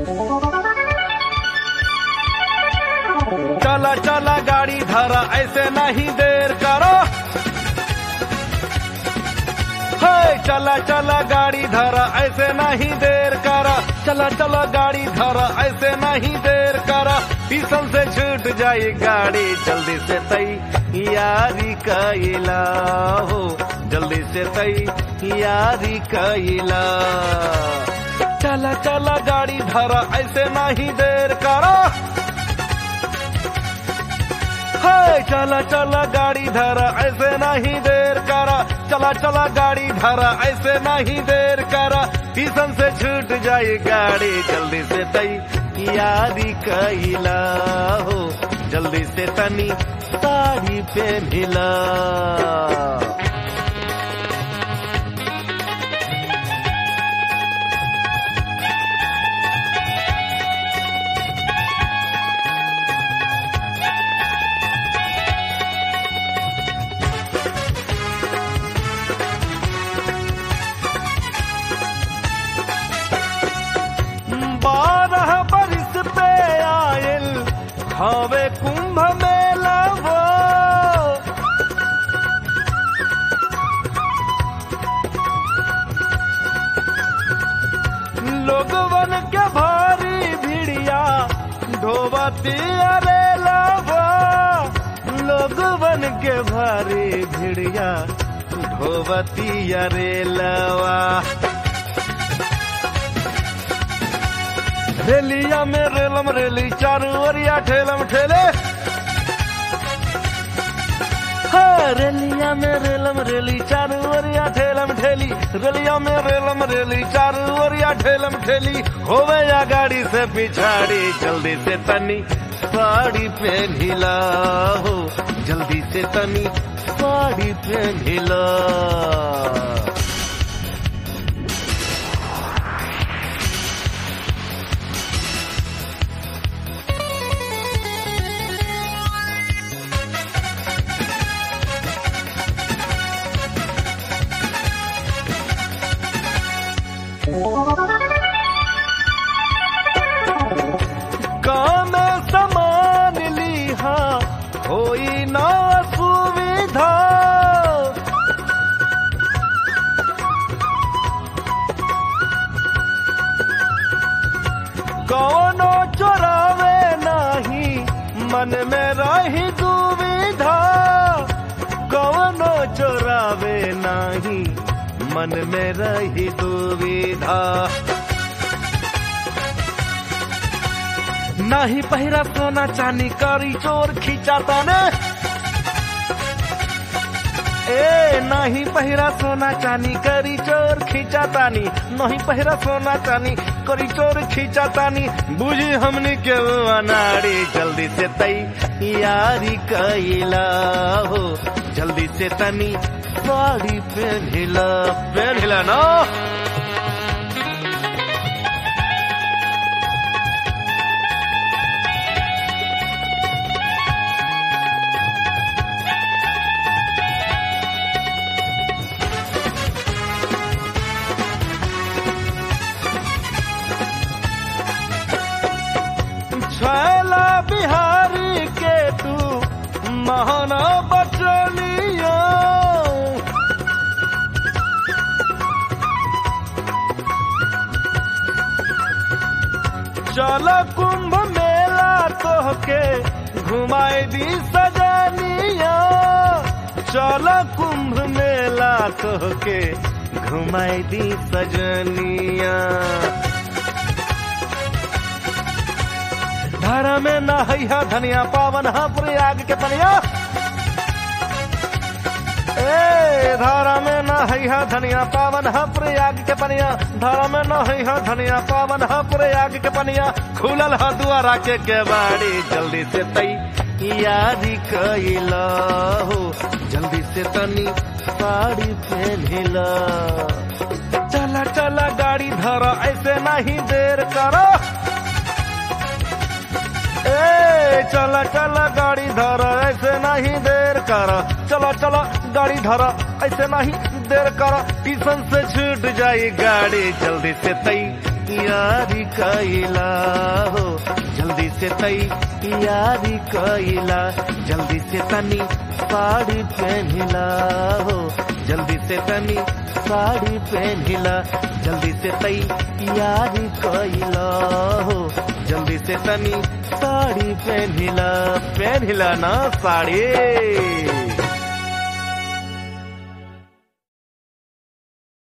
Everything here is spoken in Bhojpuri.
चला चला गाड़ी धरा ऐसे नहीं देर करो, चला चला गाड़ी धरा ऐसे नहीं देर करा, चला चला गाड़ी धरा ऐसे नहीं देर करा, स्टेशन से छूट जाए गाड़ी जल्दी से तैयारी कइला हो, जल्दी से तैयारी कइला। चला चला गाड़ी धरा ऐसे नहीं देर करा, चला चला गाड़ी धरा ऐसे नहीं देर करा, चला चला गाड़ी धरा ऐसे नहीं देर करा, स्टेशन से छूट जाए गाड़ी जल्दी से तैयारी कइला हो, जल्दी से तनी साड़ी पहनिला। हवे कुंभ मेला वो, लोगवन के भारी भिड़िया ढोबती अरेला वो, लोगवन के भारी भिड़िया ढोबती अरेलवा। रेलिया में रेलम रेली चारू ओरिया ठेलम ठेले, रेलिया में रेलम रेली चारू ओरिया ठेलम ठेली, रेलिया में रेलम रेली चारू ओरिया ठेलम ठेली, होवे या गाड़ी से पिछाड़ी जल्दी से तनी साड़ी पहनिला हो, जल्दी से तनी साड़ी पहनिला। काम समान लिहा होई ना सुविधा, कौनो चोरावे नहीं मन में रही दुविधा, कौनो चोरावे नहीं मन में रही दुविधा। नाही पहिरा सोना चांदी करी चोर खींचाता ने, नहीं पहिरा सोना चांदी करी चोर खींचातानी, नहीं पहिरा सोना चांदी करी चोर खींचातानी, बुझी हमनी के अनाड़ी जल्दी से तैयारी कइला हो, जल्दी से तनी साड़ी पहनिला, पहनिला ना। छैला बिहारी के तू महाना बचलिया, चल कुंभ मेला तोहके घुमाई दी सजनिया, चल कुंभ मेला तोहके घुमाई दी सजनिया। धारा में नहैया धनिया पावन हा प्रयाग के पनिया, धारा में नहैया धनिया पावन हा प्रयाग के पनिया, धारा में नहैया धनिया पावन हा प्रयाग के पनिया, खुलल हा द्वारा के केवाड़ी जल्दी से तैयारी कइला हो, जल्दी से तनी साड़ी पहनिला। चला चला गाड़ी धरा ऐसे नहीं देर करो, चला चला गाड़ी धरा ऐसे नहीं देर करा, चला चला गाड़ी धरा ऐसे नहीं देर करा, स्टेशन से छूट जाए गाड़ी जल्दी से यारी कैला हो, जल्दी से तैयारी कैला, जल्दी से तनी साड़ी पहनिला हो, जल्दी से तनी साड़ी पहनिला, जल्दी से तैयारी कैला हो, जल्दी से तनी साड़ी पहनिला, पहनिला ना साड़ी।